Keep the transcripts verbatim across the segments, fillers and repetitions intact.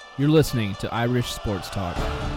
You're listening to Irish Sports Talk.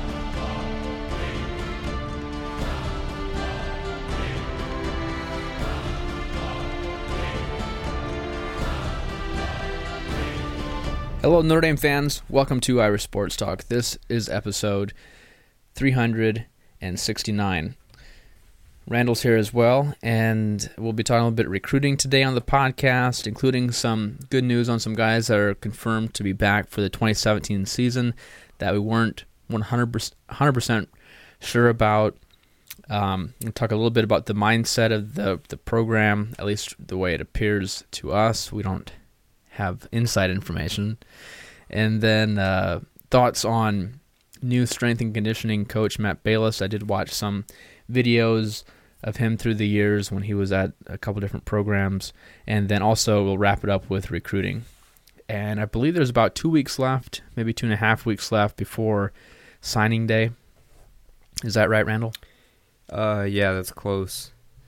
Hello, Notre Dame fans. Welcome to Irish Sports Talk. This is episode three hundred sixty-nine. Randall's here as well, and we'll be talking a little bit recruiting today on the podcast, including some good news on some guys that are confirmed to be back for the twenty seventeen season that we weren't one hundred percent sure about. Um, we'll talk a little bit about the mindset of the, the program, at least the way it appears to us. We don't have inside information. And then uh, thoughts on new strength and conditioning coach Matt Balis. I did watch some videos of him through the years when he was at a couple different programs, and then also we'll wrap it up with recruiting. And I believe there's about two weeks left, maybe two and a half weeks left before signing day. Is that right, Randall? Uh, yeah, that's close.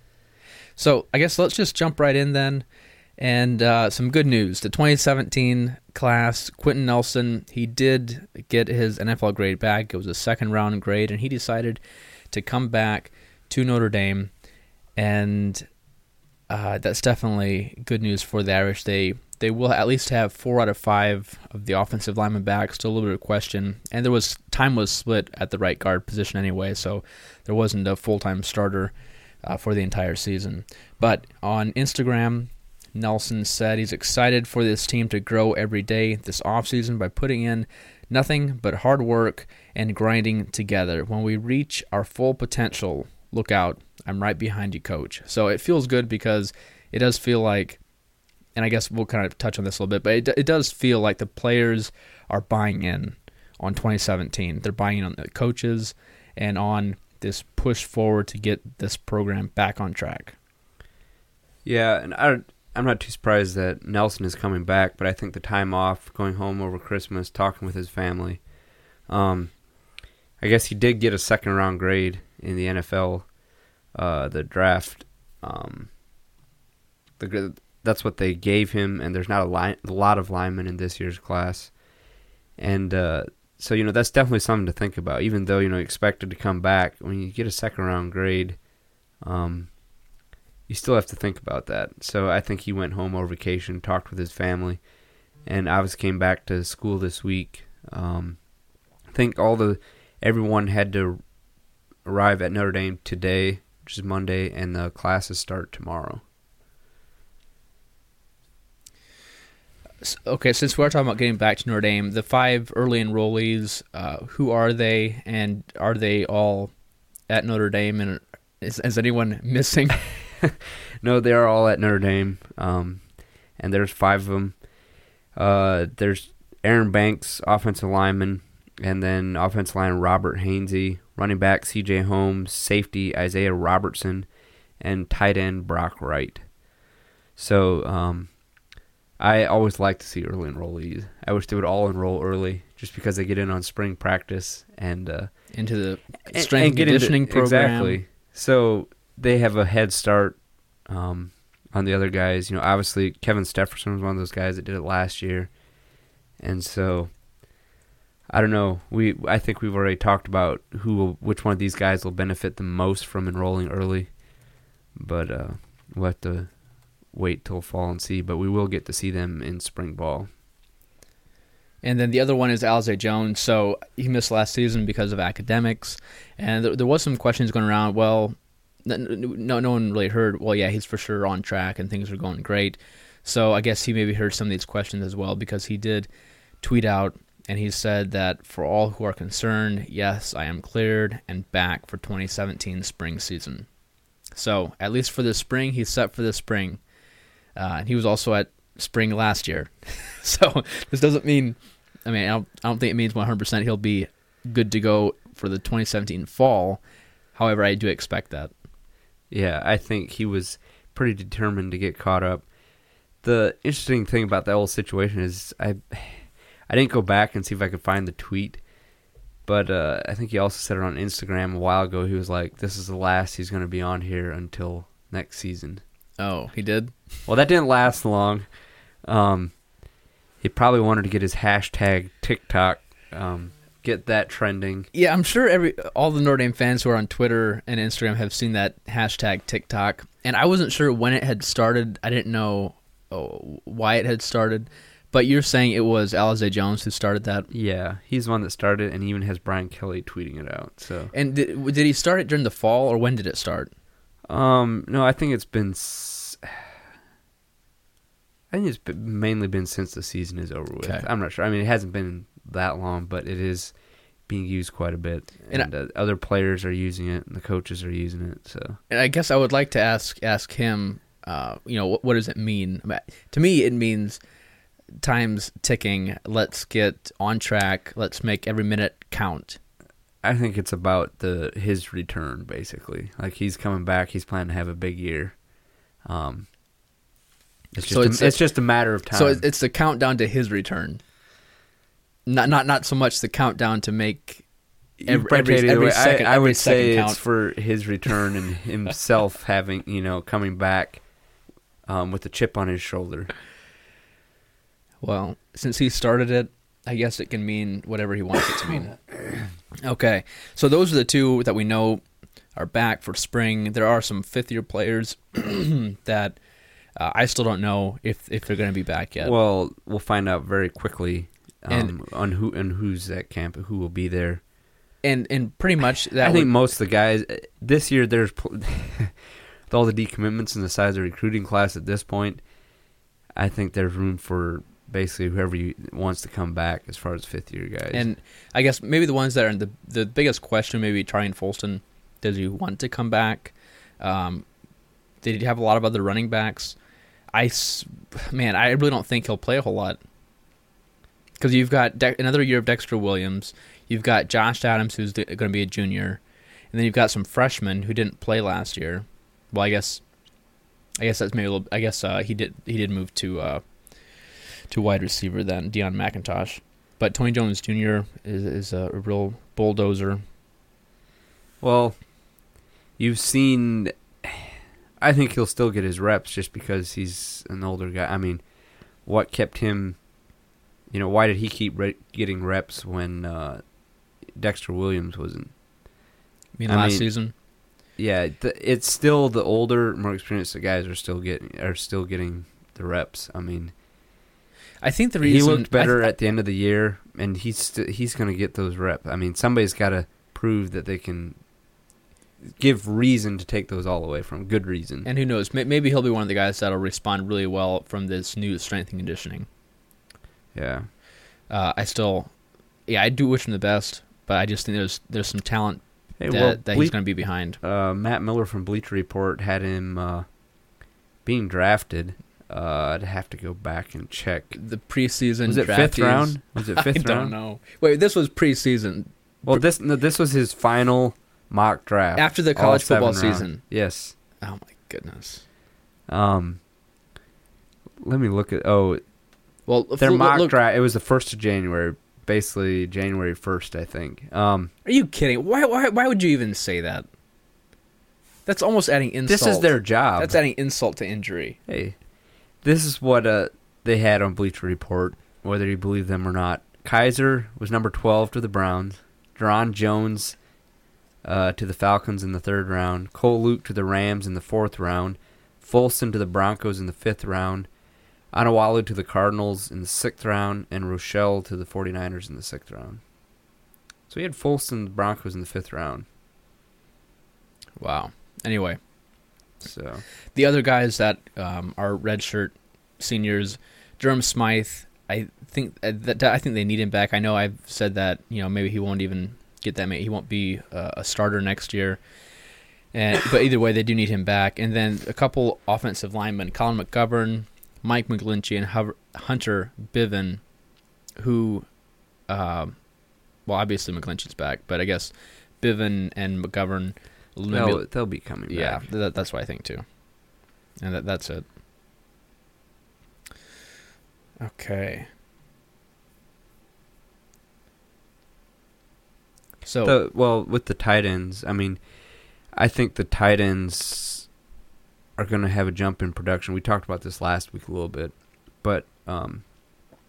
So I guess let's just jump right in then. And uh, some good news. The twenty seventeen class, Quentin Nelson, he did get his N F L grade back. It was a second-round grade, and he decided to come back to Notre Dame, and uh, that's definitely good news for the Irish. They they will at least have four out of five of the offensive linemen back. Still a little bit of question, and there was time was split at the right guard position anyway, so there wasn't a full-time starter uh, for the entire season. But on Instagram, Nelson said he's excited for this team to grow every day this offseason by putting in nothing but hard work and grinding together. When we reach our full potential, look out, I'm right behind you, coach. So it feels good because it does feel like, and I guess we'll kind of touch on this a little bit, but it, it does feel like the players are buying in on twenty seventeen. They're buying in on the coaches and on this push forward to get this program back on track. Yeah, and I, I'm not too surprised that Nelson is coming back, but I think the time off, going home over Christmas, talking with his family, um, I guess he did get a second-round grade in the N F L, uh, the draft. Um, the, that's what they gave him, and there's not a, line, a lot of linemen in this year's class. And uh, so, you know, that's definitely something to think about. Even though, you know, expected to come back, when you get a second-round grade, um, you still have to think about that. So I think he went home over vacation, talked with his family, and obviously came back to school this week. Um, I think all the everyone had to arrive at Notre Dame today, which is Monday, and the classes start tomorrow. Okay, since we're talking about getting back to Notre Dame, the five early enrollees, uh, who are they, and are they all at Notre Dame, and is, is anyone missing? No, they are all at Notre Dame, um, and there's five of them. Uh, there's Aaron Banks, offensive lineman, and then offensive line Robert Hainsey, running back C J Holmes, safety Isaiah Robertson, and tight end Brock Wright. So um, I always like to see early enrollees. I wish they would all enroll early just because they get in on spring practice and uh, into the and, strength and conditioning into, program. Exactly. So they have a head start um, on the other guys. You know, obviously Kevin Stefferson was one of those guys that did it last year, and so I don't know. We I think we've already talked about who will, which one of these guys will benefit the most from enrolling early, but uh, we'll have to wait till fall and see. But we will get to see them in spring ball. And then the other one is Alize Jones. So he missed last season because of academics, and there, there was some questions going around. Well, no, no one really heard. Well, yeah, he's for sure on track and things are going great. So I guess he maybe heard some of these questions as well, because he did tweet out and he said that for all who are concerned, yes, I am cleared and back for twenty seventeen spring season. So at least for this spring, he's set for this spring. Uh, and he was also at spring last year. So this doesn't mean, I mean, I don't, I don't think it means one hundred percent he'll be good to go for the twenty seventeen fall. However, I do expect that. Yeah, I think he was pretty determined to get caught up. The interesting thing about that whole situation is I I didn't go back and see if I could find the tweet, but uh, I think he also said it on Instagram a while ago. He was like, this is the last he's going to be on here until next season. Oh, he did? Well, that didn't last long. Um, he probably wanted to get his hashtag TikTok um, get that trending. Yeah, I'm sure every all the Notre Dame fans who are on Twitter and Instagram have seen that hashtag TikTok, and I wasn't sure when it had started. I didn't know oh, why it had started, but you're saying it was Alize Jones who started that? Yeah, he's the one that started, and he even has Brian Kelly tweeting it out. So, and did, did he start it during the fall, or when did it start? Um, no, I think it's been. S- I think it's been, mainly been since the season is over with. Okay. I'm not sure. I mean, it hasn't been that long, but it is being used quite a bit, and, and I, uh, other players are using it, and the coaches are using it. So, and I guess I would like to ask ask him. Uh, you know, what, what does it mean? I mean, to me, it means time's ticking. Let's get on track. Let's make every minute count. I think it's about the his return, basically. Like, he's coming back. He's planning to have a big year. Um, it's just, so a, it's, it's just a matter of time. So it's the countdown to his return. Not not not so much the countdown to make every, every, every second. I, I every would say count. It's for his return and himself having, you know, coming back um, with a chip on his shoulder. Well, since he started it, I guess it can mean whatever he wants it to mean. Okay, so those are the two that we know are back for spring. There are some fifth-year players that uh, I still don't know if, if they're going to be back yet. Well, we'll find out very quickly um, and, on who and who's at camp, who will be there. And and pretty much that I think would, most of the guys this year, there's with all the decommitments and the size of the recruiting class at this point, I think there's room for basically whoever you, wants to come back as far as fifth year guys. And I guess maybe the ones that are in the the biggest question, maybe Tryon Folston. Does he want to come back? Um, did he have a lot of other running backs? I man, I really don't think he'll play a whole lot because you've got De- another year of Dexter Williams. You've got Josh Adams, who's going to be a junior, and then you've got some freshmen who didn't play last year. Well, I guess, I guess that's maybe a little. I guess uh, he did. He did move to uh, to wide receiver then, Deion McIntosh. But Tony Jones Junior is is a real bulldozer. Well, you've seen. I think he'll still get his reps just because he's an older guy. I mean, what kept him? You know, why did he keep re- getting reps when uh, Dexter Williams wasn't? I mean, I last mean, season. Yeah, th- it's still the older, more experienced guys are still getting are still getting the reps. I mean, I think the reason he looked better th- at the end of the year, and he's st- he's going to get those reps. I mean, somebody's got to prove that they can give reason to take those all away from good reason. And who knows? Maybe he'll be one of the guys that'll respond really well from this new strength and conditioning. Yeah, uh, I still, yeah, I do wish him the best, but I just think there's there's some talent hey, that, well, that Ble- he's going to be behind. Uh, Matt Miller from Bleacher Report had him uh, being drafted. Uh, I'd have to go back and check. The preseason was it draftees, fifth round? Was it fifth I round? don't know. Wait, this was preseason. Well, this no, this was his final mock draft After the college all football seven season. round. Yes. Oh my goodness. Um. Let me look at. Oh, Well, their look, mock look, draft. It was the first of January, basically January first, I think. Um. Are you kidding? Why? Why? Why would you even say that? That's almost adding insult. This is their job. That's adding insult to injury. Hey, this is what uh they had on Bleacher Report, whether you believe them or not. Kaiser was number twelve to the Browns. Deron Jones uh, to the Falcons in the third round. Cole Luke to the Rams in the fourth round. Folston to the Broncos in the fifth round. Anawalu to the Cardinals in the sixth round. And Rochelle to the 49ers in the sixth round. So he had Folston and the Broncos in the fifth round. Wow. Anyway. So the other guys that um, are redshirt seniors, Durham Smythe, I think uh, that I think they need him back. I know I've said that, you know, maybe he won't even get that many. He won't be uh, a starter next year. And but either way, they do need him back. And then a couple offensive linemen, Colin McGovern, Mike McGlinchey, and Hover- Hunter Biven, who, uh, well, obviously McGlinchey's back, but I guess Biven and McGovern, they'll, maybe, they'll be coming yeah, back. that, that's what I think too. And that, that's it. Okay. So The, well, with the tight ends, I mean, I think the tight ends are going to have a jump in production. We talked about this last week a little bit, but um,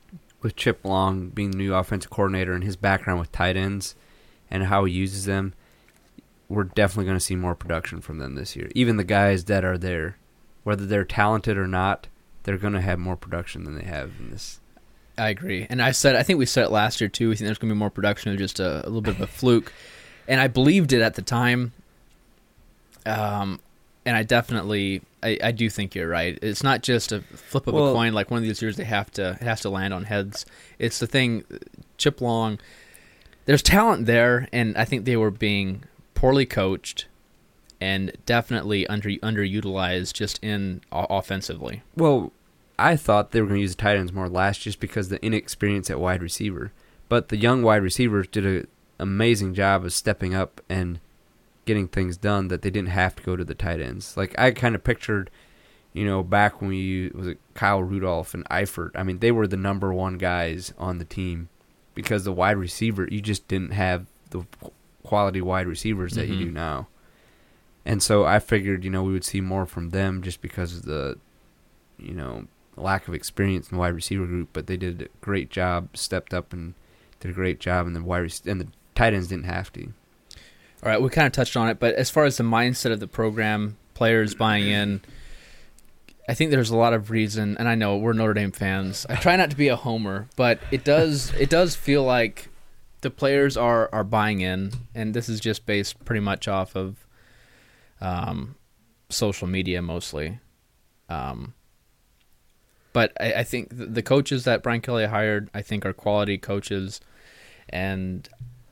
with Chip Long being the new offensive coordinator and his background with tight ends and how he uses them, we're definitely going to see more production from them this year. Even the guys that are there, whether they're talented or not, they're going to have more production than they have in this. I agree. And I said, I think we said it last year too. We think there's going to be more production of just a, a little bit of a fluke. And I believed it at the time. Um, and I definitely, I, I do think you're right. It's not just a flip of well, a coin. Like one of these years, they have to, it has to land on heads. It's the thing, Chip Long, there's talent there. And I think they were being poorly coached and definitely under underutilized just in uh, offensively. Well, I thought they were going to use the tight ends more last just because of the inexperience at wide receiver. But the young wide receivers did an amazing job of stepping up and getting things done that they didn't have to go to the tight ends. Like I kind of pictured, you know, back when we was it Kyle Rudolph and Eifert. I mean, they were the number one guys on the team because the wide receiver, you just didn't have the quality wide receivers that mm-hmm. you do now. And so I figured, you know, we would see more from them just because of the, you know, lack of experience in the wide receiver group. But they did a great job, stepped up and did a great job, and the wide rec- and the tight ends didn't have to. All right, we kind of touched on it, but as far as the mindset of the program, players buying in, I think there's a lot of reason. And I know we're Notre Dame fans. I try not to be a homer, but it does it does feel like the players are, are buying in, and this is just based pretty much off of um, social media mostly. Um, but I, I think the coaches that Brian Kelly hired, I think, are quality coaches, and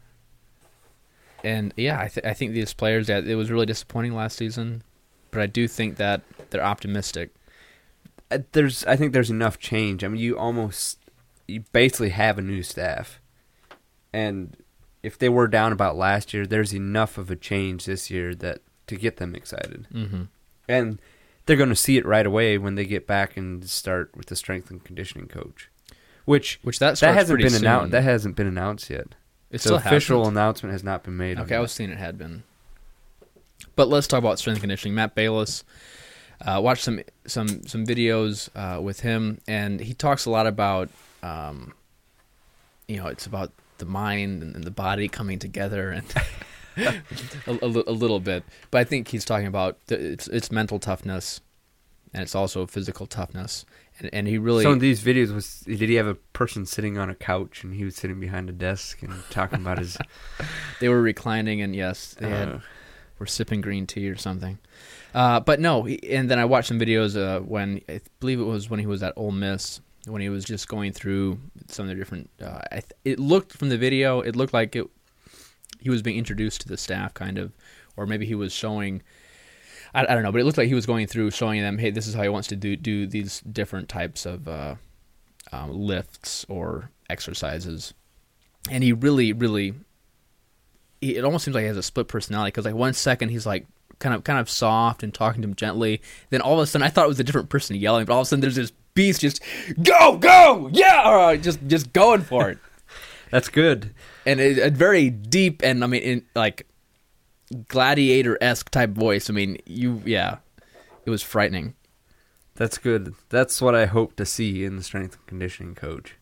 and yeah, I, th- I think these players, that it was really disappointing last season, but I do think that they're optimistic. There's, I think there's enough change. I mean, you almost, you basically have a new staff. And if they were down about last year, there's enough of a change this year that to get them excited. Mm-hmm. And they're going to see it right away when they get back and start with the strength and conditioning coach, which which that, that hasn't been soon. announced. That hasn't been announced yet. It's the still official hasn't. announcement has not been made. Okay, I was seeing it had been. But let's talk about strength and conditioning. Matt Balis, uh, watched some some some videos uh, with him, and he talks a lot about, um, you know, it's about the mind and the body coming together, and a, a, a little bit. But I think he's talking about the, it's it's mental toughness, and it's also physical toughness. And, and he really. Some of these videos was did he have a person sitting on a couch and he was sitting behind a desk and talking about his. They were reclining, and yes, they had. Uh, were sipping green tea or something. Uh, but no, he, and then I watched some videos uh, when, I believe it was when he was at Ole Miss, when he was just going through some of the different, uh, I th- it looked from the video, it looked like it. He was being introduced to the staff kind of, or maybe he was showing, I, I don't know, but it looked like he was going through showing them, hey, this is how he wants to do, do these different types of uh, um, lifts or exercises. And he really, really, it almost seems like he has a split personality, because like one second he's like kind of kind of soft and talking to him gently, then all of a sudden I thought it was a different person yelling, but all of a sudden there's this beast just go go yeah, or just just going for it. That's good, and a, a very deep and I mean in, like gladiator-esque type voice. I mean you yeah, it was frightening. That's good. That's what I hope to see in the strength and conditioning coach.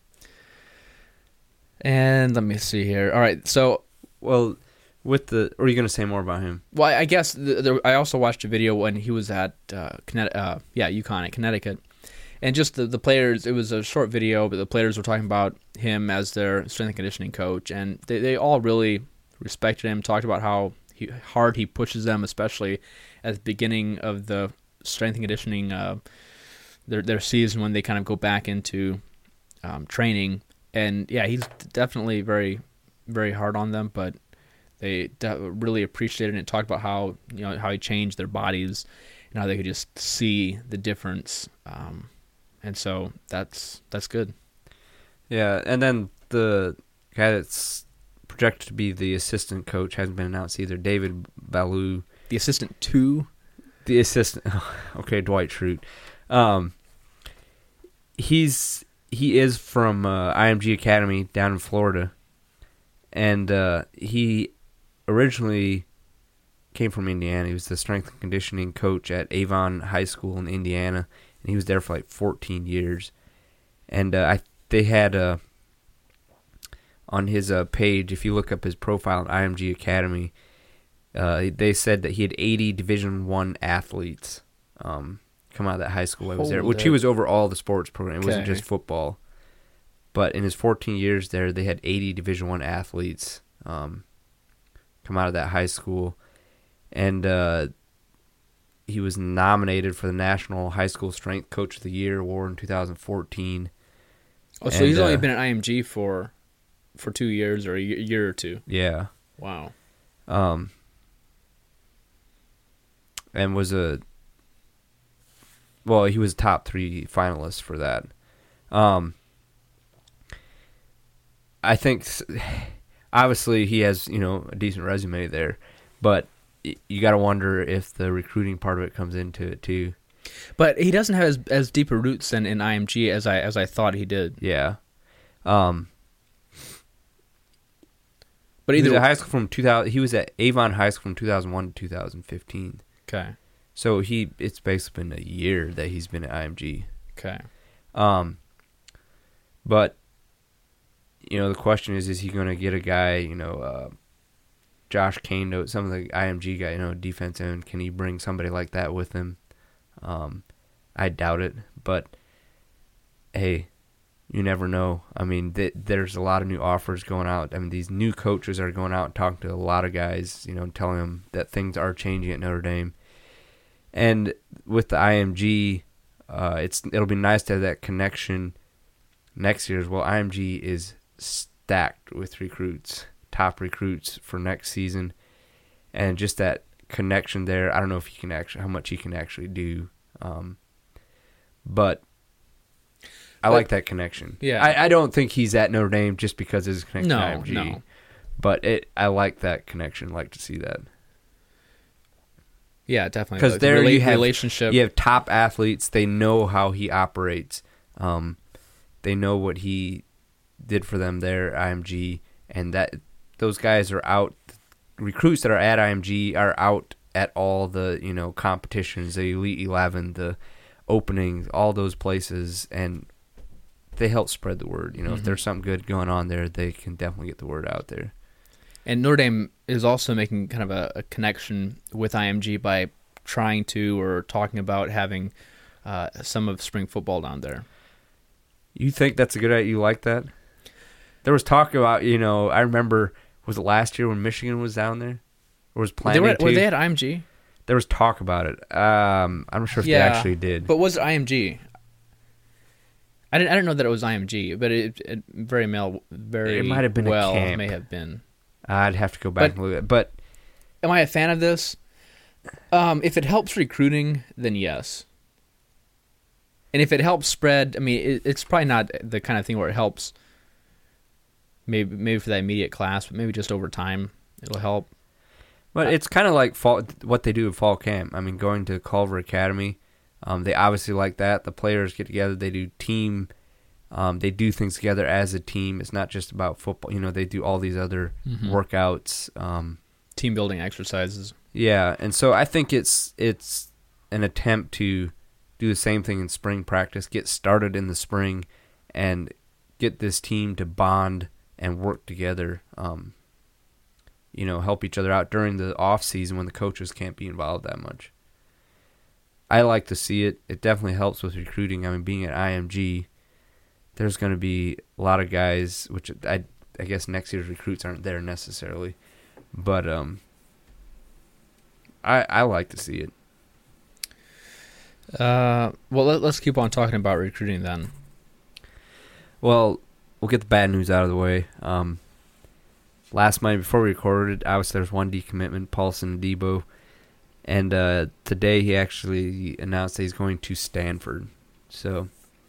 And let me see here. All right, so well. With the, or are you going to say more about him? Well, I guess the, the, I also watched a video when he was at uh, Connecticut, uh, yeah, UConn at Connecticut, and just the, the players. It was a short video, but the players were talking about him as their strength and conditioning coach, and they, they all really respected him. Talked about how he, hard he pushes them, especially at the beginning of the strength and conditioning uh, their their season when they kind of go back into um, training. And yeah, he's definitely very very hard on them, but. They really appreciated it and talked about how you know how he changed their bodies and how they could just see the difference, um, and so that's that's good. Yeah, and then the guy that's projected to be the assistant coach hasn't been announced either. David Ballou, the assistant to the assistant. Okay, Dwight Schrute. Um, he's he is from uh, I M G Academy down in Florida, and uh, he. originally came from Indiana. He was the strength and conditioning coach at Avon High School in Indiana, and he was there for like fourteen years. And uh, I they had a on his uh, page. If you look up his profile on I M G Academy, uh, they said that he had eighty Division One athletes um, come out of that high school. I was there, which he was over all the sports program. It Okay. wasn't just football. But in his fourteen years there, they had eighty Division One athletes um, come out of that high school, and uh, he was nominated for the National High School Strength Coach of the Year award in two thousand fourteen. Oh, so And, he's only uh, been at I M G for for two years or a y- year or two. Yeah. Wow. Um, and was a well, he was top three finalist for that. Um, I think s- obviously he has, you know, a decent resume there, but y- you got to wonder if the recruiting part of it comes into it too. But he doesn't have as as deep a roots in, in I M G as I as I thought he did. Yeah. Um, But he was either at high school from two thousand. He was at Avon High School from two thousand one to two thousand fifteen. okay, So he it's basically been a year that he's been at I M G. okay. Um, but you know the question is, is he going to get a guy? You know, uh, Josh Kane, some of the I M G guy, you know, defense end. Can he bring somebody like that with him? Um, I doubt it, but hey, you never know. I mean, th- there's a lot of new offers going out. I mean, these new coaches are going out and talking to a lot of guys, you know, telling them that things are changing at Notre Dame. And with the I M G, uh, it's it'll be nice to have that connection next year as well. I M G is stacked with recruits, top recruits for next season, and just that connection there. I don't know if he can actually, how much he can actually do, um, but I But- like that connection. Yeah. I, I don't think he's at Notre Dame just because of his connection No, to I M G. no. But it, I like that connection. Like to see that. Yeah, definitely. Because Like, there rela- you have relationship. You have top athletes. They know how he operates. Um, they know what he did for them there at I M G, and that those guys are out. Recruits that are at I M G are out at all the you know competitions, the Elite Eleven, the openings, all those places, and they help spread the word. You know, Mhm. if there's something good going on there, they can definitely get the word out there. And Notre Dame is also making kind of a, a connection with I M G by trying to or talking about having uh, some of spring football down there. You think that's a good idea? You like that? There was talk about, you know, I remember, was it last year when Michigan was down there? Or was They planning were, to? were they at I M G? There was talk about it. Um, I'm not sure if Yeah, they actually did. But was it I M G? I didn't. I didn't know that it was I M G, but it, it very male, very It might have been a well camp. may have been. I'd have to go back But- and look at it. But Am I a fan of this? Um, if it helps recruiting, then yes. And if it helps spread, I mean, it, it's probably not the kind of thing where it helps. Maybe maybe for that immediate class, but maybe just over time it'll help. but it's kind of like fall, what they do at fall camp. I mean, going to Culver Academy, um, they obviously like that. The players get together. They do team. Um, they do things together as a team. It's not just about football. You know, they do all these other Mhm. workouts. Um, Team building exercises. Yeah, and so I think it's it's an attempt to do the same thing in spring practice, get started in the spring, and get this team to bond and work together. Um, you know, help each other out during the off season when the coaches can't be involved that much. I like to see it. It definitely helps with recruiting. I mean, being at I M G, there's going to be a lot of guys, which I I guess next year's recruits aren't there necessarily, but um. I, I like to see it. Uh, well, let, let's keep on talking about recruiting then. Well, we'll get the bad news out of the way. Um, last Monday before we recorded, obviously there's one decommitment, Paulson Debo, and uh, today he actually announced that he's going to Stanford. So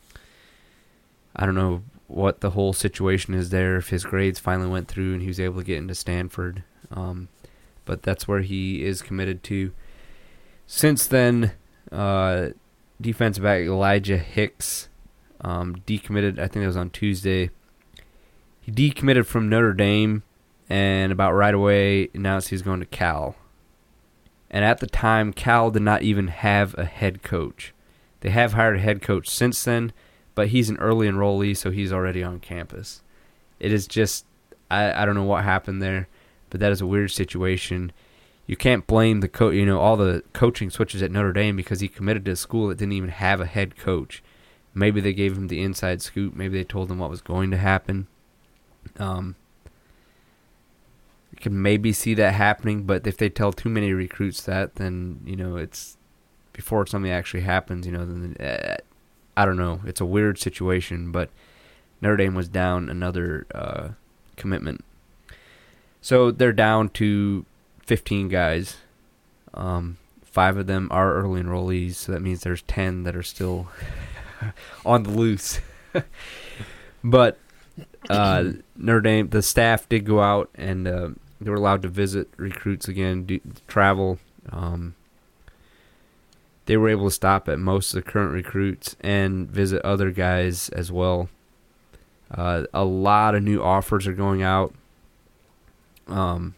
I don't know what the whole situation is there, if his grades finally went through and he was able to get into Stanford. Um, but that's where he is committed to. Since then, uh, defensive back Elijah Hicks um, decommitted, I think it was on Tuesday. He decommitted from Notre Dame and about right away announced he's going to Cal. And at the time, Cal did not even have a head coach. They have hired a head coach since then, but he's an early enrollee, so he's already on campus. It is just, I, I don't know what happened there, but that is a weird situation. You can't blame the co- you know, all the coaching switches at Notre Dame because he committed to a school that didn't even have a head coach. Maybe they gave him the inside scoop. Maybe they told him what was going to happen. Um, you can maybe see that happening, but if they tell too many recruits that, then, you know, it's before something actually happens, you know, then uh, I don't know. It's a weird situation, but Notre Dame was down another uh, commitment. So they're down to fifteen guys. Um, five of them are early enrollees, so that means there's ten that are still on the loose. But uh, Notre Dame, the staff did go out, and uh, they were allowed to visit recruits again, do, travel. Um, they were able to stop at most of the current recruits and visit other guys as well. Uh, a lot of new offers are going out. Um,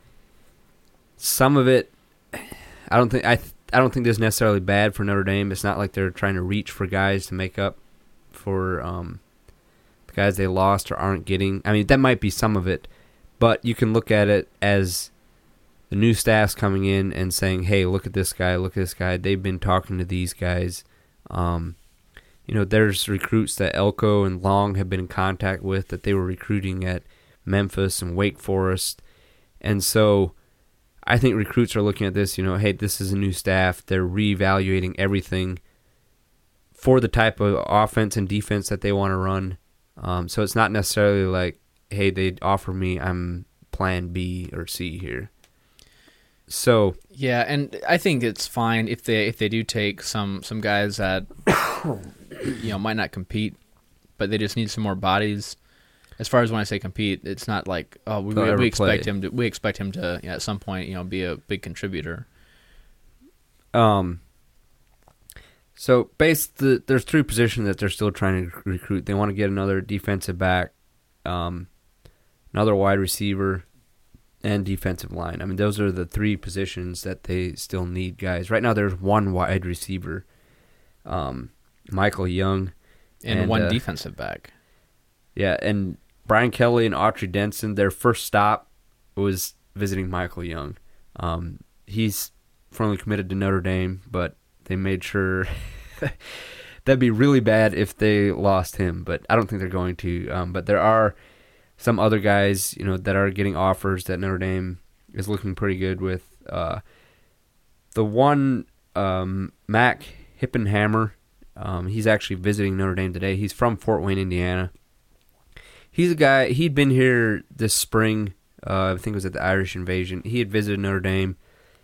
some of it, I don't think I th- I don't think this is necessarily bad for Notre Dame. It's not like they're trying to reach for guys to make up for um, the guys they lost or aren't getting. I mean, that might be some of it, but you can look at it as the new staff's coming in and saying, "Hey, look at this guy, look at this guy." They've been talking to these guys. Um, you know, there's recruits that Elko and Long have been in contact with that they were recruiting at Memphis and Wake Forest, and so I think recruits are looking at this, you know, hey, this is a new staff. They're reevaluating everything for the type of offense and defense that they want to run. Um, so it's not necessarily like, hey, they offer me, I'm plan B or C here. So yeah, and I think it's fine if they if they do take some some guys that you know might not compete, but they just need some more bodies. As far as when I say compete, it's not like oh we, we, we expect play. him to we expect him to you know, at some point you know be a big contributor. Um. So based the, there's three positions that they're still trying to recruit. They want to get another defensive back, um, another wide receiver, and defensive line. I mean, those are the three positions that they still need guys. Right now, there's one wide receiver, um, Michael Young, and, and one uh, defensive back. Yeah, and Brian Kelly and Autry Denson, their first stop was visiting Michael Young. Um, he's firmly committed to Notre Dame, but they made sure that'd be really bad if they lost him, but I don't think they're going to. Um, but there are some other guys, you know, that are getting offers that Notre Dame is looking pretty good with. Uh, the one, um, Mac Hippenhammer, um, he's actually visiting Notre Dame today. He's from Fort Wayne, Indiana. He's a guy, he'd been here this spring, uh, I think it was at the Irish Invasion. He had visited Notre Dame,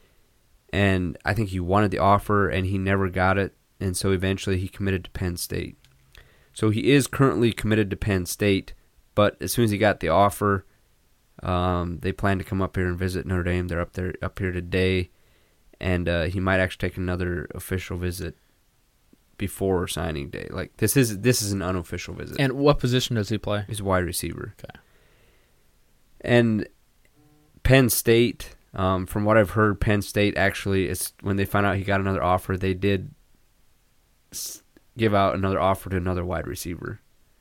and I think he wanted the offer, and he never got it, and so eventually he committed to Penn State. So he is currently committed to Penn State, but as soon as he got the offer, um, they plan to come up here and visit Notre Dame. They're up there, up here today, and uh, he might actually take another official visit before signing day. Like this is this is an unofficial visit. And what position does he play? He's a wide receiver. Okay. And Penn State, um, from what I've heard, Penn State actually is when they found out he got another offer, they did give out another offer to another wide receiver.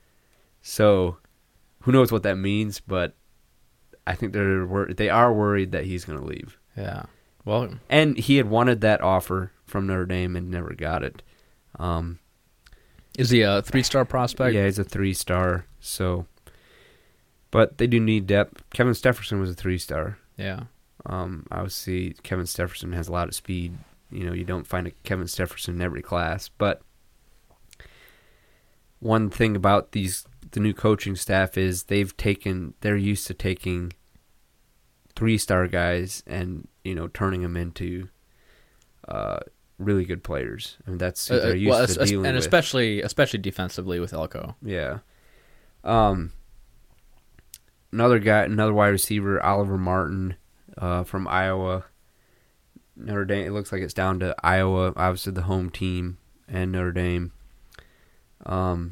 So who knows what that means? But I think they're wor- they are worried that he's going to leave. Yeah. Well, and he had wanted that offer from Notre Dame and never got it. Um, is he a three-star prospect? Yeah, he's a three-star. So, but they do need depth. Kevin Stepherson was a three-star. Yeah. Um, obviously, Kevin Stepherson has a lot of speed. You know, you don't find a Kevin Stepherson in every class. But one thing about these the new coaching staff is they've taken they're used to taking three-star guys and you know turning them into. Uh, really good players. I mean, that's who they're used uh, well, to dealing and with. especially especially defensively with Elko. Yeah. Um. Another guy, another wide receiver, Oliver Martin, uh, from Iowa. Notre Dame. It looks like it's down to Iowa, obviously the home team, and Notre Dame. Um.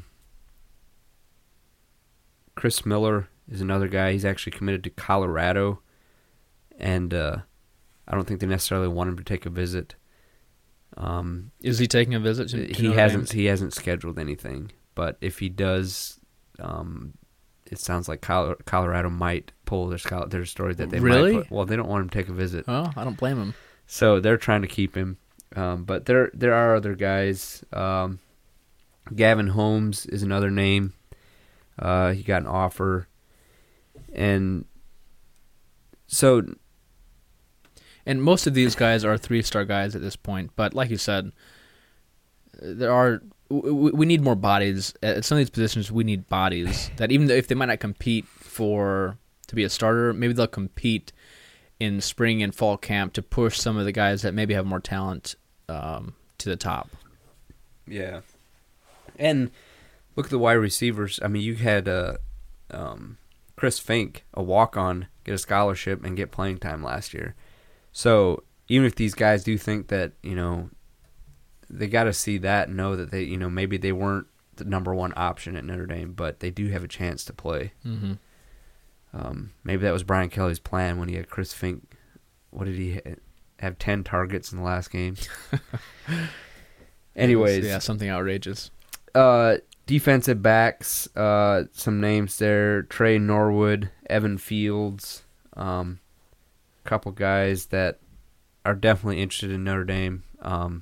Chris Miller is another guy. He's actually committed to Colorado, and uh, I don't think they necessarily want him to take a visit. Um, is he taking a visit? To, to he hasn't. Dame? He hasn't scheduled anything. but if he does, um, it sounds like Col- Colorado might pull their scout their story that they really? might put, well, they don't want him to take a visit. Oh, I don't blame him. So they're trying to keep him. Um, but there there are other guys. Um, Gavin Holmes is another name. Uh, he got an offer. And so... And most of these guys are three-star guys at this point. But like you said, there are we, we need more bodies. At some of these positions, we need bodies that even though if they might not compete for to be a starter, maybe they'll compete in spring and fall camp to push some of the guys that maybe have more talent um, to the top. Yeah. And look at the wide receivers. I mean, you had uh, um, Chris Fink, a walk-on, get a scholarship and get playing time last year. So even if these guys do think that, you know, they got to see that and know that they, you know, maybe they weren't the number one option at Notre Dame, but they do have a chance to play. Mm-hmm. Um, maybe that was Brian Kelly's plan when he had Chris Fink. What did he ha- have? ten targets in the last game? Anyways. Yeah, something outrageous. Uh, defensive backs, uh, some names there. Trey Norwood, Evan Fields, um, a couple guys that are definitely interested in Notre Dame. Um,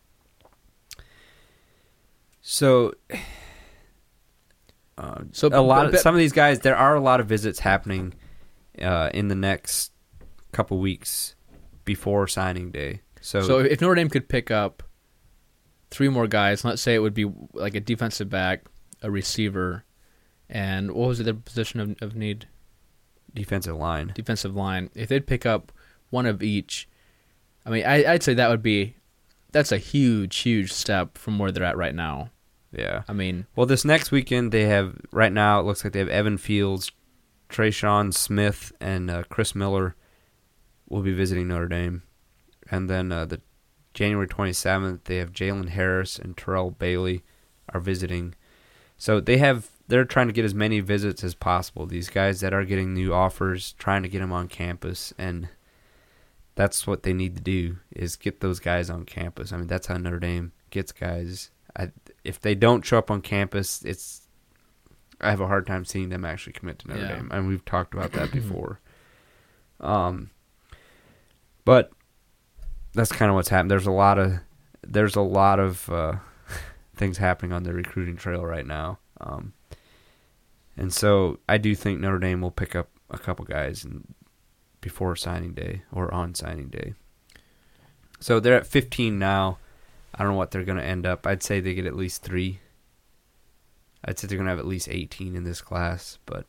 so, uh, So a lot of but- some of these guys, there are a lot of visits happening uh, in the next couple weeks before signing day. So, So if Notre Dame could pick up three more guys, let's say it would be like a defensive back, a receiver, and what was the position of, of need? defensive line. Defensive line. If they'd pick up one of each, I mean, I, I'd say that would be, that's a huge, huge step from where they're at right now. Yeah. I mean, Well, this next weekend they have, right now it looks like they have Evan Fields, Trayshawn Smith, and uh, Chris Miller will be visiting Notre Dame. And then uh, the January twenty-seventh, they have Jalen Harris and Terrell Bailey are visiting. So they have, they're trying to get as many visits as possible. These guys that are getting new offers, trying to get them on campus, and that's what they need to do is get those guys on campus. I mean, that's how Notre Dame gets guys. I, if they don't show up on campus, it's I have a hard time seeing them actually commit to Notre Yeah. Dame, and we've talked about that before. Um, but that's kind of what's happened. There's a lot of there's a lot of uh, things happening on the recruiting trail right now, um, and so I do think Notre Dame will pick up a couple guys and before signing day or on signing day. So they're at fifteen now. I don't know what they're going to end up. I'd say they get at least three. I'd say they're going to have at least eighteen in this class, but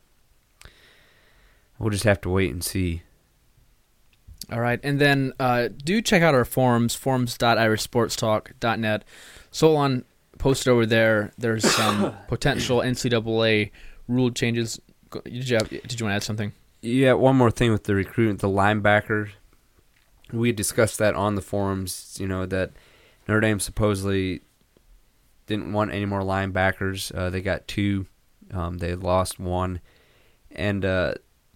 we'll just have to wait and see. all right. And then uh, do check out our forums, forums dot irish sports talk dot net. Solon posted over there. There's some potential N C double A rule changes. Go- Did you, have, did you want to add something? Yeah, one more thing with the recruiting, the linebackers. We had discussed that on the forums, you know, that Notre Dame supposedly didn't want any more linebackers. Uh, they got two. Um, they had lost one. And uh,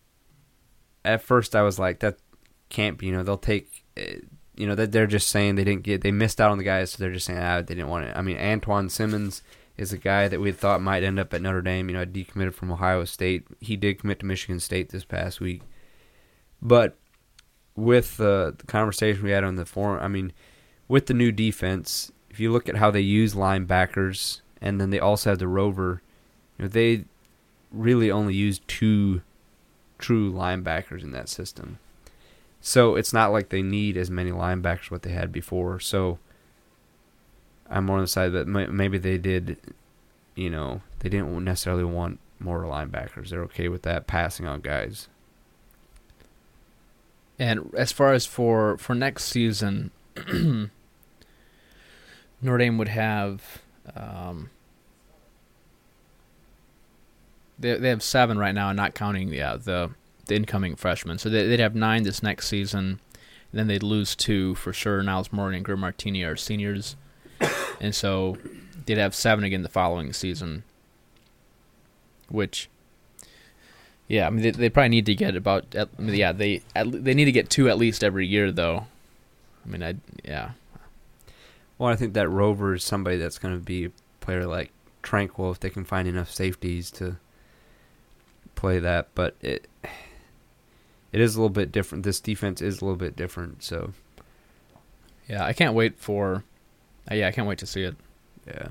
at first I was like, that can't be, you know, they'll take, uh, you know, that they're just saying they didn't get, they missed out on the guys, so they're just saying, ah, they didn't want it. I mean, Antoine Simmons is a guy that we thought might end up at Notre Dame. You know, decommitted from Ohio State. He did commit to Michigan State this past week. But with uh, the conversation we had on the forum, I mean, with the new defense, if you look at how they use linebackers, and then they also have the rover, you know, they really only use two true linebackers in that system. So it's not like they need as many linebackers what they had before. So I'm more on the side that maybe they did, you know, they didn't necessarily want more linebackers. They're okay with that, passing on guys. And as far as for, for next season, Notre Dame would have um, they they have seven right now, not counting the uh, the, the incoming freshmen. So they, they'd have nine this next season, and then they'd lose two for sure. Niles Morgan and Greer Martini are seniors, and so they'd have seven again the following season. Which, yeah, I mean they they probably need to get about I mean, yeah they at, they need to get two at least every year though. I mean I yeah. Well, I think that rover is somebody that's going to be a player like tranquil if they can find enough safeties to play that. But it it is a little bit different. This defense is a little bit different. So yeah, I can't wait for. Uh, yeah, I can't wait to see it. Yeah.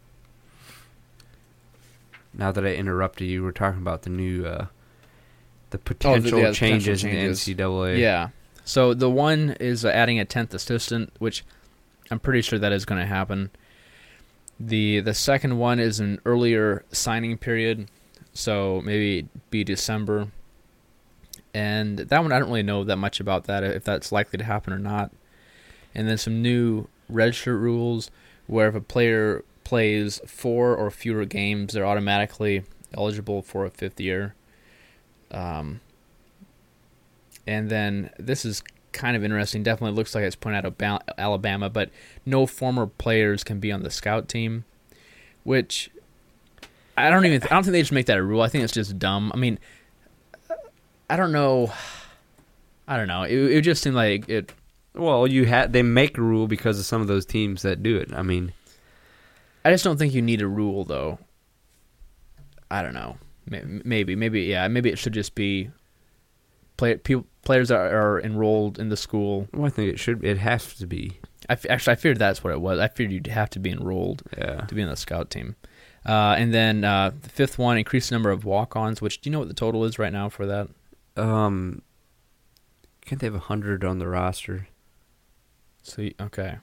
Now that I interrupted you, we're talking about the new, uh, the potential oh, the, yeah, changes potential in the N C double A. Yeah. So the one is uh, adding a tenth assistant, which I'm pretty sure that is going to happen. The the second one is an earlier signing period, so maybe be December. And that one, I don't really know that much about that, if that's likely to happen or not. And then some new redshirt rules, where if a player plays four or fewer games, they're automatically eligible for a fifth year. Um, and then this is kind of interesting. Definitely looks like it's pointed out of Alabama, but no former players can be on the scout team, which I don't even. I don't think they just make that a rule. I think it's just dumb. I mean, I don't know. I don't know. It, it just seemed like it. Well, you had they make a rule because of some of those teams that do it. I mean, I just don't think you need a rule, though. I don't know. Maybe, maybe, yeah. Maybe it should just be play, people, players that are enrolled in the school. Well, I think it should. It has to be. I f- actually, I feared that's what it was. I feared you'd have to be enrolled yeah. to be on the scout team. Uh, and then uh, the fifth one, increase the number of walk-ons. Which, do you know what the total is right now for that? Um, can't they have a hundred on the roster? So you, okay.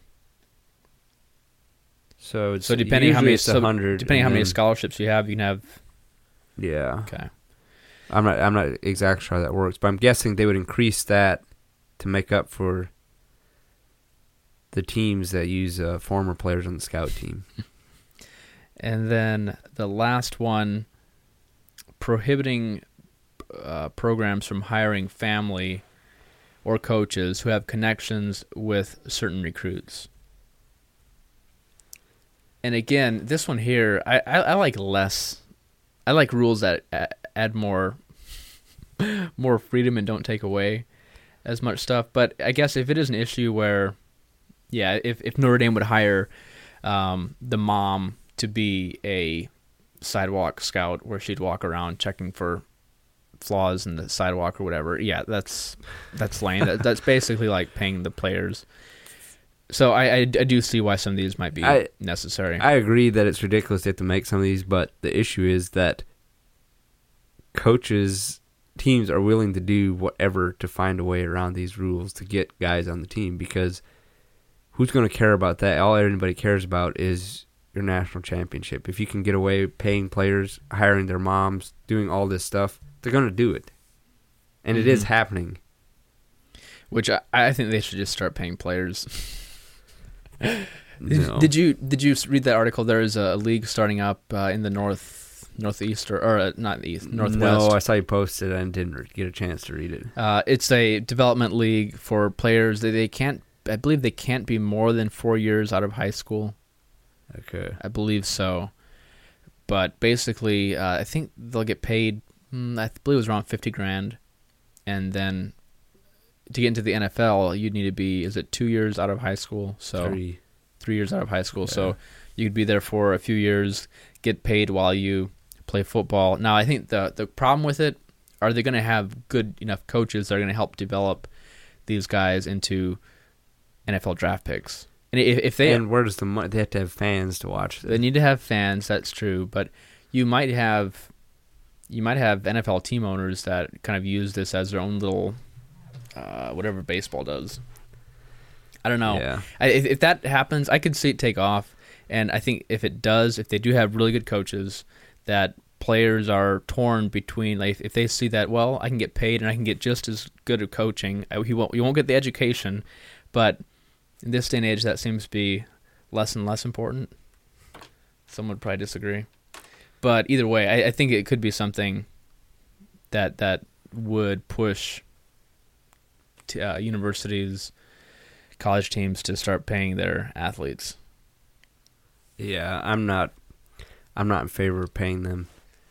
So it's so depending how many so hundred, depending how many scholarships you have, you can have. Yeah. Okay. I'm not. I'm not exactly sure how that works, but I'm guessing they would increase that to make up for the teams that use uh, former players on the scout team. And then the last one, prohibiting uh, programs from hiring family or coaches who have connections with certain recruits. And again, this one here, I, I, I like less. I like rules that add more, more freedom and don't take away as much stuff. But I guess if it is an issue where, yeah, if if Notre Dame would hire um, the mom to be a sidewalk scout, where she'd walk around checking for flaws in the sidewalk or whatever, yeah, that's that's lame. that, that's basically like paying the players. So I, I, I do see why some of these might be I, necessary. I agree that it's ridiculous they have to make some of these, but the issue is that coaches, teams are willing to do whatever to find a way around these rules to get guys on the team, because who's going to care about that? All anybody cares about is your national championship. If you can get away paying players, hiring their moms, doing all this stuff, they're going to do it. And mm-hmm. it is happening. Which I, I think they should just start paying players. No. Did you did you read that article? There is a league starting up uh, in the north northeast or, or uh, not the east northwest. No, I saw you posted it and didn't get a chance to read it. Uh, it's a development league for players. They they can't. I believe they can't be more than four years out of high school. Okay, I believe so. But basically, uh, I think they'll get paid. Mm, I believe it was around fifty grand, and then to get into the N F L, you'd need to be, is it two years out of high school? So three. Three years out of high school. Yeah. So you'd be there for a few years, get paid while you play football. Now, I think the the problem with it, are they going to have good enough coaches that are going to help develop these guys into N F L draft picks? And if, if they and where does the money? They have to have fans to watch this. They need to have fans. That's true, but you might have you might have N F L team owners that kind of use this as their own little uh, whatever baseball does. I don't know. Yeah. I, if, if that happens, I could see it take off. And I think if it does, if they do have really good coaches, that players are torn between, like, if they see that, well, I can get paid and I can get just as good at coaching. I, you won't, you won't get the education, but in this day and age, that seems to be less and less important. Some would probably disagree. But either way, I, I think it could be something that that would push t- uh, universities, college teams to start paying their athletes. Yeah, I'm not I'm not in favor of paying them.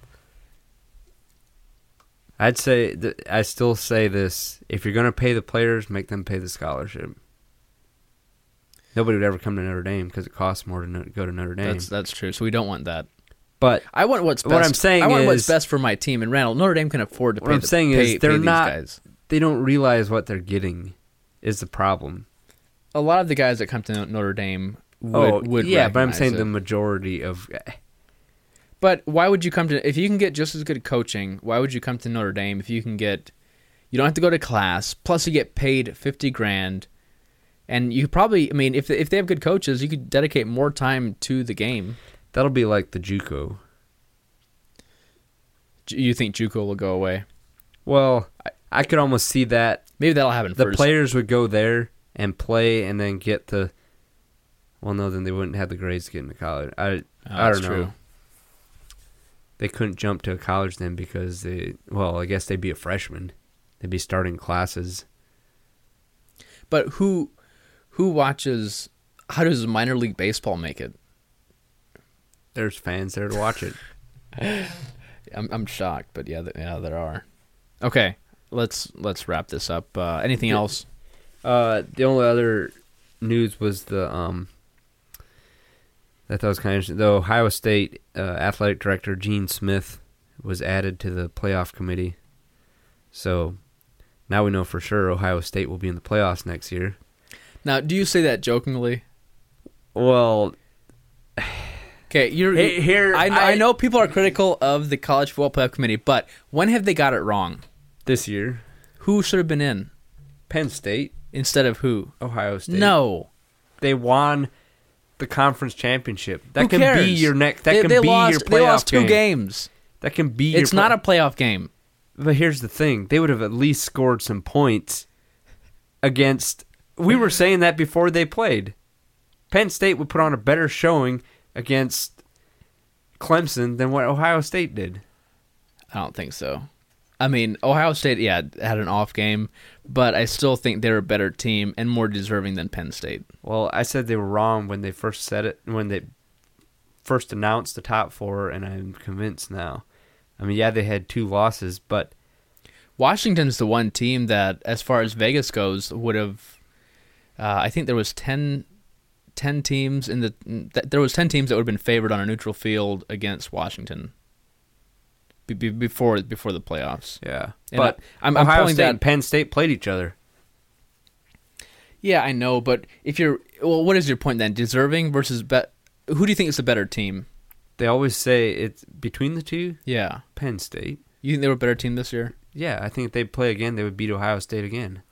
I'd say th- I still say this, if you're going to pay the players, make them pay the scholarship. Nobody would ever come to Notre Dame because it costs more to no- go to Notre Dame. That's that's true. So we don't want that. But I want what's best. what I'm saying I want is, what's best for my team. And Randall, Notre Dame can afford to what pay. I'm the, saying pay, is they're pay these not. guys. They don't realize what they're getting. Is the problem? A lot of the guys that come to Notre Dame would oh would yeah, but I'm recognize saying it. the majority of. But why would you come to if you can get just as good coaching? Why would you come to Notre Dame if you can get? You don't have to go to class. Plus, you get paid fifty grand, and you probably. I mean, if if they have good coaches, you could dedicate more time to the game. That'll be like the JUCO. You think JUCO will go away? Well, I, I could almost see that. Maybe that'll happen The first. players would go there and play, and then get the. Well, no, then they wouldn't have the grades to get into college. I Oh, I that's don't know. true. They couldn't jump to a college then because they. Well, I guess they'd be a freshman. They'd be starting classes. But who who watches? How does minor league baseball make it? There's fans there to watch it. I'm I'm shocked, but yeah, th- yeah, there are. Okay, let's let's wrap this up. Uh, anything Yeah. else? Uh, the only other news was the um. I thought was kind of interesting. The Ohio State uh, athletic director Gene Smith was added to the playoff committee, so now we know for sure Ohio State will be in the playoffs next year. Now, do you say that jokingly? Well, Okay, you're Hey, here, I, I- I know people are critical of the college football playoff committee, but when have they got it wrong? this year, Who should have been in Penn State, instead of who? Ohio State. No. they won the conference championship. That Who can cares? be your next. That they, can they be lost, your playoff They lost two game. games. That can be. It's your not a playoff game. But here's the thing: they would have at least scored some points against. We were saying that before they played. Penn State would put on a better showing against Clemson than what Ohio State did. I don't think so. I mean, Ohio State, yeah, had an off game, but I still think they're a better team and more deserving than Penn State. Well, I said they were wrong when they first said it, when they first announced the top four, and I'm convinced now. I mean, yeah, they had two losses, but Washington's the one team that, as far as Vegas goes, would have. Uh, I think there was ten, ten teams in the. Th- there was ten teams that would have been favored on a neutral field against Washington. Be- be- before before the playoffs. yeah. And But I, I'm, I'm Ohio pulling State that. and Penn State played each other. Yeah, I know, but if you're, well, what is your point then? Deserving versus bet. Who do you think is the better team? They always say it's between the two. Yeah, Penn State. you think they were a better team this year? Yeah, I think if they play again, they would beat Ohio State again.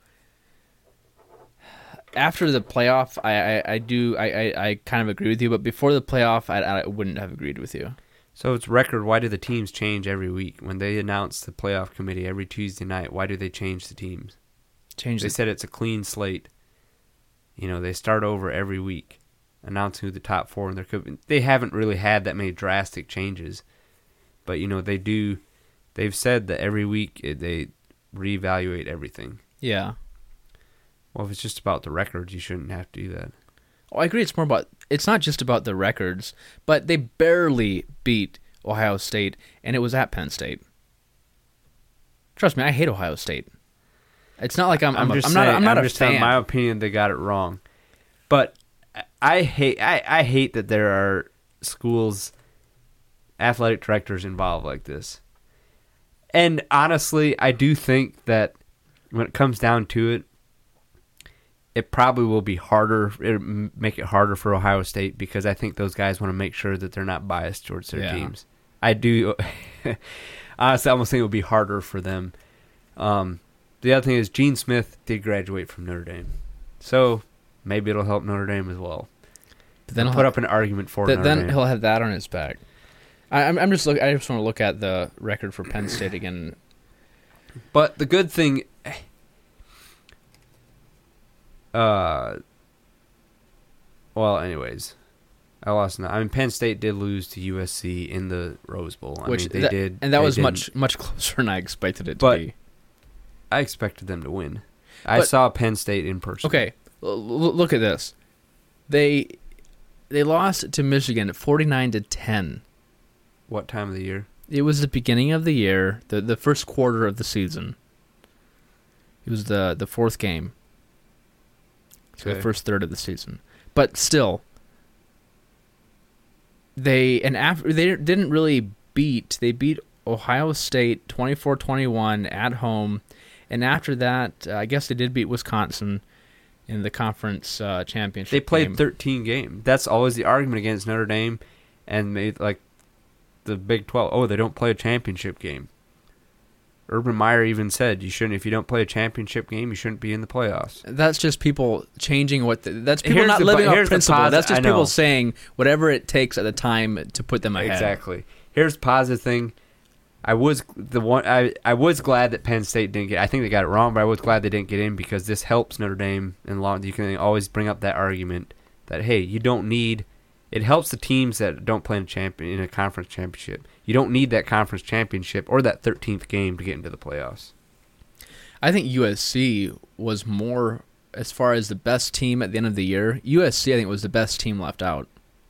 After the playoff, I, I, I do I, I, I kind of agree with you, but before the playoff, I, I wouldn't have agreed with you. So it's record. Why do the teams change every week? When they announce the playoff committee every Tuesday night, why do they change the teams? Change They the said it's a clean slate. You know, they start over every week, announcing who the top four and there could be, they haven't really had that many drastic changes, but you know they do. They've said that every week it, they reevaluate everything. yeah. Well, if it's just about the records, you shouldn't have to do that. Oh, I agree. It's more about. It's not just about the records, but they barely beat Ohio State, and it was at Penn State. Trust me, I hate Ohio State. It's not like I'm. I'm, I'm a, just I'm not. saying, I'm not I'm a just fan. telling my opinion. They got it wrong, but I hate. I, I hate that there are schools, athletic directors involved like this. And honestly, I do think that when it comes down to it, it probably will be harder. It make it harder for Ohio State because I think those guys want to make sure that they're not biased towards their Yeah. teams. I do. Honestly, I almost think it would be harder for them. Um, the other thing is Gene Smith did graduate from Notre Dame, so maybe it'll help Notre Dame as well. But then I'll he'll put have- up an argument for th- Notre then Dame. he'll have that on his back. I, I'm. I'm just. Look, I just want to look at the record for Penn State again. But the good thing, uh, well, anyways, I lost. I mean, Penn State did lose to U S C in the Rose Bowl. I Which mean, they that- did, and that they was didn't- much much closer than I expected it to But- be. I expected them to win. I But- saw Penn State in person. Okay, l- l- look at this. They they lost to Michigan forty-nine to ten. What time of the year? It was the beginning of the year, the the first quarter of the season. It was the the fourth game. So Okay. the first third of the season. But still, they and after they didn't really beat. They beat Ohio State twenty-four twenty-one at home, and after that, uh, I guess they did beat Wisconsin in the conference uh, championship. They played game. thirteen games. That's always the argument against Notre Dame, and made like the Big twelve. Oh, they don't play a championship game. Urban Meyer even said you shouldn't. If you don't play a championship game, you shouldn't be in the playoffs. That's just people changing what. The, that's people Here's not the- living but up here's the principle. posi- That's just I know. people saying whatever it takes at the time to put them ahead. Exactly. Here's the positive thing. I was the one. I, I was glad that Penn State didn't get. I think they got it wrong, but I was glad they didn't get in because this helps Notre Dame and long. You can always bring up that argument that hey, you don't need. It helps the teams that don't play in a champion in a conference championship. You don't need that conference championship or that thirteenth game to get into the playoffs. I think U S C was more as far as the best team at the end of the year. U S C, I think, was the best team left out.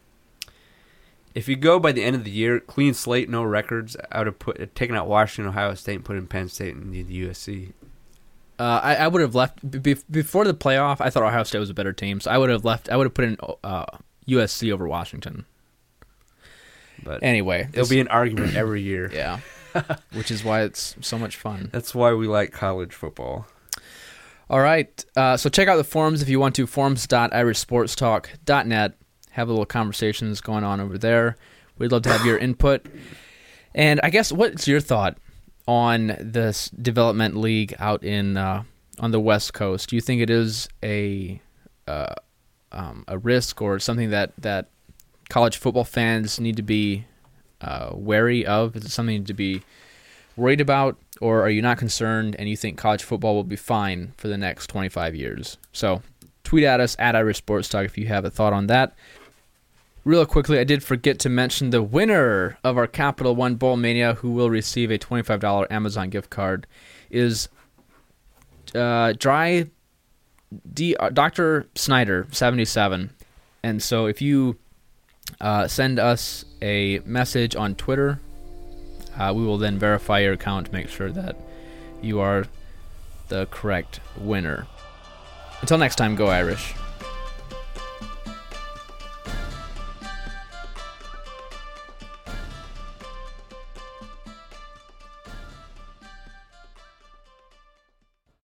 If you go by the end of the year, clean slate, no records, I would have put taken out Washington, Ohio State, and put in Penn State and the U S C. Uh, I, I would have left be, before the playoff. I thought Ohio State was a better team, so I would have left. I would have put in uh, U S C over Washington. But anyway, it'll be an argument every year. Yeah, which is why it's so much fun. That's why we like college football. All right, uh, so check out the forums if you want to, forums dot irish sports talk dot net. Have a little conversations going on over there. We'd love to have your input. And I guess, what's your thought on this development league out in uh, on the West Coast? Do you think it is a uh, um, a risk or something that, that college football fans need to be uh, wary of? Is it something to be worried about, or are you not concerned and you think college football will be fine for the next twenty-five years? So tweet at us at Irish Sports Talk if you have a thought on that. Real quickly, I did forget to mention the winner of our Capital One Bowl Mania, who will receive a twenty-five dollars Amazon gift card, is uh, Dry D, uh, Doctor Snyder seventy-seven. And so if you uh, send us a message on Twitter, uh, we will then verify your account to make sure that you are the correct winner. Until next time, go Irish.